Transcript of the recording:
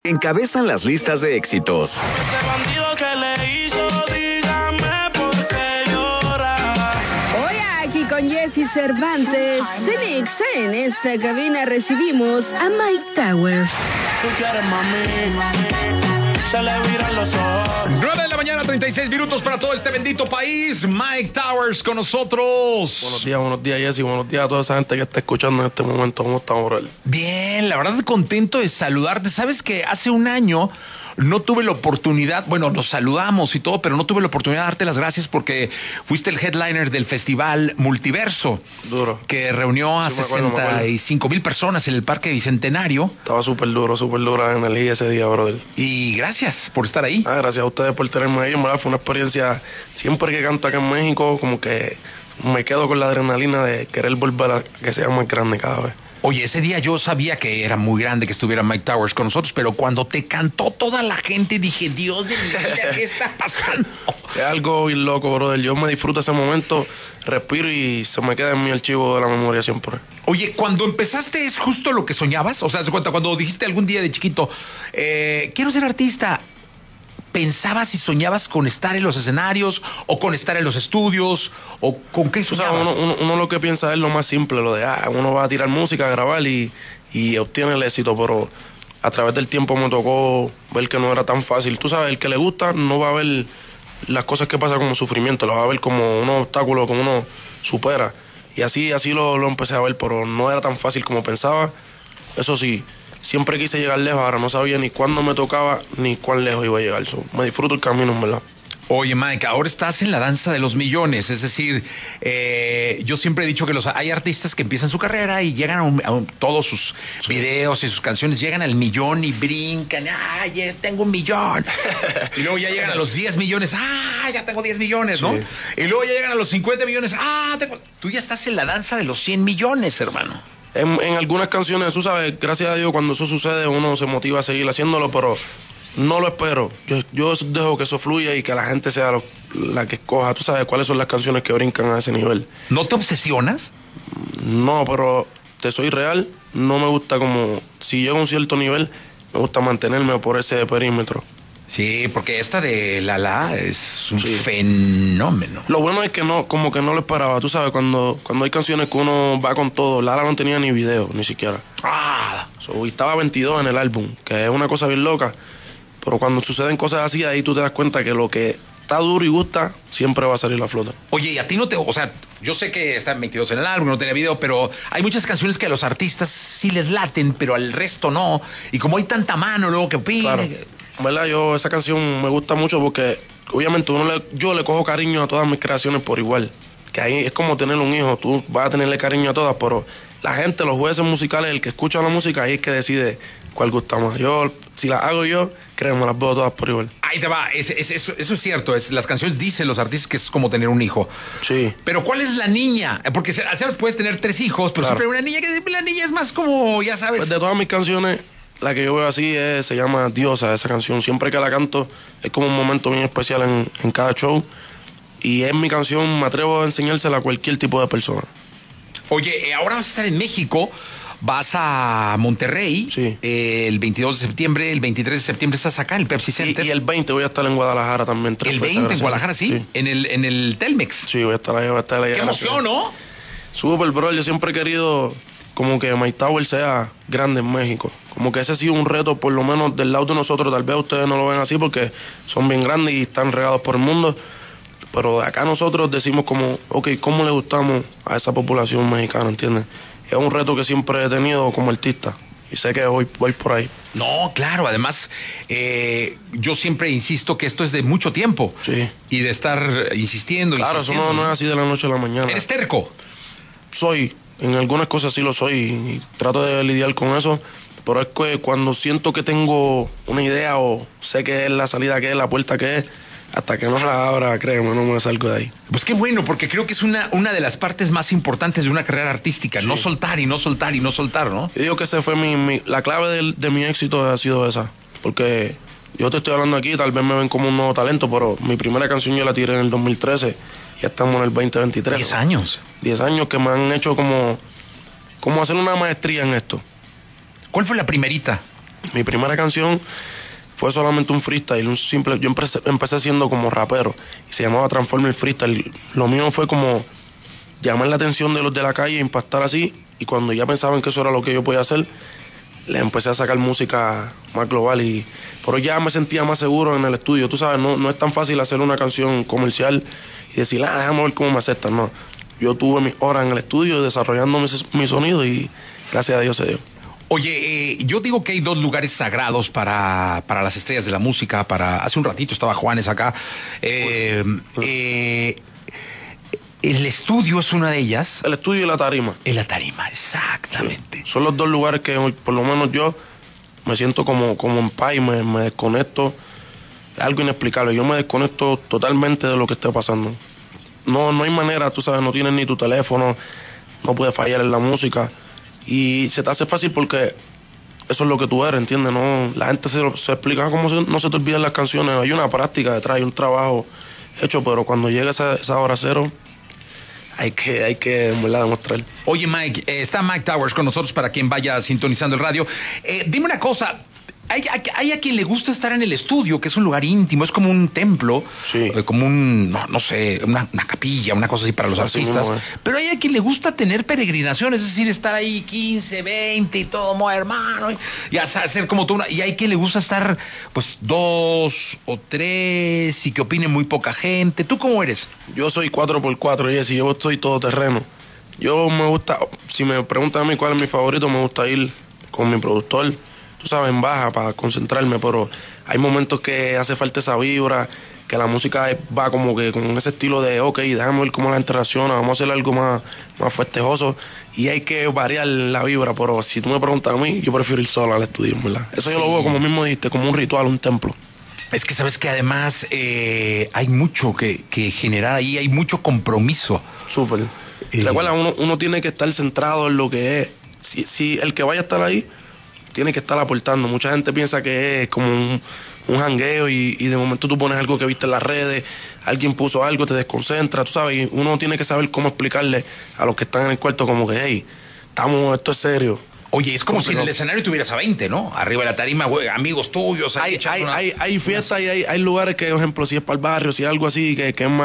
Encabezan las listas de éxitos. Ese bandido que le hizo, dígame por qué llora. Hoy aquí con Jesse Cervantes, Cenix, en esta cabina recibimos a Mike Towers. Tú quieres, mami, se le viran los ojos. 9 de la mañana, 36 minutos para todo este bendito país. Mike Towers con nosotros. Buenos días, Jesse. Buenos días a toda esa gente que está escuchando en este momento. ¿Cómo estamos, bro? Bien, la verdad contento de saludarte. Sabes que hace un año no tuve la oportunidad, bueno, nos saludamos y todo, pero no tuve la oportunidad de darte las gracias porque fuiste el headliner del Festival Multiverso. Duro. Que reunió a 65,000 personas en el Parque Bicentenario. Estaba súper dura la energía ese día, brother. Y gracias por estar ahí. Gracias a ustedes por tenerme ahí. En verdad fue una experiencia. Siempre que canto acá en México, como que me quedo con la adrenalina de querer volver a que sea más grande cada vez. Oye, ese día yo sabía que era muy grande que estuviera Mike Towers con nosotros, pero cuando te cantó toda la gente dije, Dios de mi vida, ¿qué está pasando? Es algo bien loco, brother. Yo me disfruto ese momento, respiro y se me queda en mi archivo de la memoria siempre. Oye, cuando empezaste, ¿es justo lo que soñabas? O sea, ¿se cuenta cuando dijiste algún día de chiquito, quiero ser artista? ¿Pensabas y soñabas con estar en los escenarios o con estar en los estudios o con qué soñabas? O sea, uno lo que piensa es lo más simple, lo de uno va a tirar música, a grabar y obtiene el éxito, pero a través del tiempo me tocó ver que no era tan fácil. Tú sabes, el que le gusta no va a ver las cosas que pasan como sufrimiento, lo va a ver como un obstáculo que uno supera. Y así lo empecé a ver, pero no era tan fácil como pensaba. Eso sí, siempre quise llegar lejos, ahora no sabía ni cuándo me tocaba ni cuán lejos iba a llegar. Me disfruto el camino, en verdad. Oye, Mike, ahora estás en la danza de los millones, es decir, yo siempre he dicho que hay artistas que empiezan su carrera y llegan a todos sus videos y sus canciones, llegan al millón y brincan, ya tengo 1 millón. Y luego ya llegan a los 10 millones, ya tengo 10 millones, ¿no? Sí. Y luego ya llegan a los 50 millones, tú ya estás en la danza de los 100 millones, hermano. En algunas canciones, tú sabes, gracias a Dios, cuando eso sucede, uno se motiva a seguir haciéndolo, pero no lo espero. Yo dejo que eso fluya y que la gente sea la que escoja. Tú sabes cuáles son las canciones que brincan a ese nivel. ¿No te obsesionas? No, pero te soy real. No me gusta como... Si llego a un cierto nivel, me gusta mantenerme por ese perímetro. Sí, porque esta de La es un fenómeno. Lo bueno es que como que no lo esperaba. Tú sabes, cuando hay canciones que uno va con todo, La no tenía ni video, ni siquiera. Y estaba 22 en el álbum, que es una cosa bien loca. Pero cuando suceden cosas así, ahí tú te das cuenta que lo que está duro y gusta, siempre va a salir a flote. Oye, y a ti no te... O sea, yo sé que están 22 en el álbum, no tenía video, pero hay muchas canciones que a los artistas sí les laten, pero al resto no. Y como hay tanta mano luego que opina... Claro. ¿Verdad? Esa canción me gusta mucho porque obviamente yo le cojo cariño a todas mis creaciones por igual. Que ahí es como tener un hijo, tú vas a tenerle cariño a todas, pero la gente, los jueces musicales, el que escucha la música, ahí es que decide cuál gusta más. Si la hago yo, créeme, las veo todas por igual. Ahí te va, eso es cierto, las canciones dicen los artistas que es como tener un hijo. Sí. Pero ¿cuál es la niña? Porque puedes tener 3 hijos, pero siempre hay una niña que la niña es más como, ya sabes. Pues de todas mis canciones, la que yo veo así se llama Diosa, esa canción. Siempre que la canto es como un momento bien especial en cada show. Y es mi canción, me atrevo a enseñársela a cualquier tipo de persona. Oye, ahora vas a estar en México, vas a Monterrey, sí. El 22 de septiembre, el 23 de septiembre estás acá en el Pepsi Center. Y el 20 voy a estar en Guadalajara también. El 20 en Guadalajara, sí. En el Telmex. Sí, voy a estar ahí. ¡Qué emoción, ¿no? Súper, bro. Yo siempre he querido como que Mike Towers sea grande en México. Como que ese ha sido un reto, por lo menos del lado de nosotros. Tal vez ustedes no lo ven así porque son bien grandes y están regados por el mundo. Pero de acá nosotros decimos como, ¿cómo le gustamos a esa población mexicana, entiendes? Es un reto que siempre he tenido como artista. Y sé que voy por ahí. No, claro. Además, yo siempre insisto que esto es de mucho tiempo. Sí. Y de estar insistiendo. Claro, insistiendo. Eso no es así de la noche a la mañana. ¿Eres terco? Soy. En algunas cosas sí lo soy y trato de lidiar con eso. Pero es que cuando siento que tengo una idea o sé que es la salida que es, la puerta que es, hasta que no la abra, créeme, no me salgo de ahí. Pues qué bueno, porque creo que es una de las partes más importantes de una carrera artística. Sí. No soltar y no soltar y no soltar, ¿no? Yo digo que esa fue la clave de mi éxito ha sido esa. Porque yo te estoy hablando aquí, tal vez me ven como un nuevo talento, pero mi primera canción yo la tiré en el 2013. Ya estamos en el 2023. 10 años. 10 años que me han hecho como hacer una maestría en esto. ¿Cuál fue la primerita? Mi primera canción fue solamente un freestyle, un simple. Yo empecé siendo como rapero y se llamaba Transformer Freestyle. Lo mío fue como llamar la atención de los de la calle, impactar así, y cuando ya pensaban que eso era lo que yo podía hacer, les empecé a sacar música más global, pero ya me sentía más seguro en el estudio. Tú sabes, no es tan fácil hacer una canción comercial y decir, déjame ver cómo me aceptan. No, yo tuve mis horas en el estudio desarrollando mi sonido y gracias a Dios se dio. Oye, yo digo que hay dos lugares sagrados para las estrellas de la música. Hace un ratito estaba Juanes acá. El estudio es una de ellas. El estudio y la tarima. En la tarima, exactamente. Sí. Son los dos lugares que por lo menos yo me siento como en paz y me desconecto. Es algo inexplicable. Yo me desconecto totalmente de lo que esté pasando. No hay manera, tú sabes, no tienes ni tu teléfono, no puedes fallar en la música. Y se te hace fácil porque eso es lo que tú eres, ¿entiendes? No, la gente se explica cómo no se te olvidan las canciones. Hay una práctica detrás, hay un trabajo hecho, pero cuando llega esa hora cero, hay que en verdad demostrar. Oye, Mike, está Mike Towers con nosotros para quien vaya sintonizando el radio. Dime una cosa. Hay a quien le gusta estar en el estudio, que es un lugar íntimo, es como un templo, sí. Como no sé, una capilla, una cosa así para los artistas. Mismo, pero hay a quien le gusta tener peregrinaciones, es decir, estar ahí 15, 20 y todo, hermano, y hacer como tú. Y hay quien le gusta estar, pues, 2 o 3 y que opine muy poca gente. ¿Tú cómo eres? Yo soy 4x4, Jesse, yo soy todoterreno. Yo me gusta, si me preguntan a mí cuál es mi favorito, me gusta ir con mi productor, tú sabes, en baja para concentrarme, pero hay momentos que hace falta esa vibra, que la música va como que con ese estilo de, ok, déjame ver cómo la gente reacciona, vamos a hacer algo más festejoso, y hay que variar la vibra, pero si tú me preguntas a mí, yo prefiero ir solo al estudio, ¿verdad? Eso sí. Yo lo veo como mismo dijiste, como un ritual, un templo. Es que sabes que además hay mucho que generar ahí, hay mucho compromiso. Súper. Recuerda, uno tiene que estar centrado en lo que es. Si el que vaya a estar ahí tiene que estar aportando. Mucha gente piensa que es como un jangueo y de momento tú pones algo que viste en las redes, alguien puso algo, te desconcentra, tú sabes, y uno tiene que saber cómo explicarle a los que están en el cuarto como que, hey, esto es serio. Oye, es como si en el escenario tuvieras a 20, ¿no? Arriba de la tarima, güey, amigos tuyos. Hay fiestas y hay lugares que, por ejemplo, si es para el barrio, si es algo así, que es más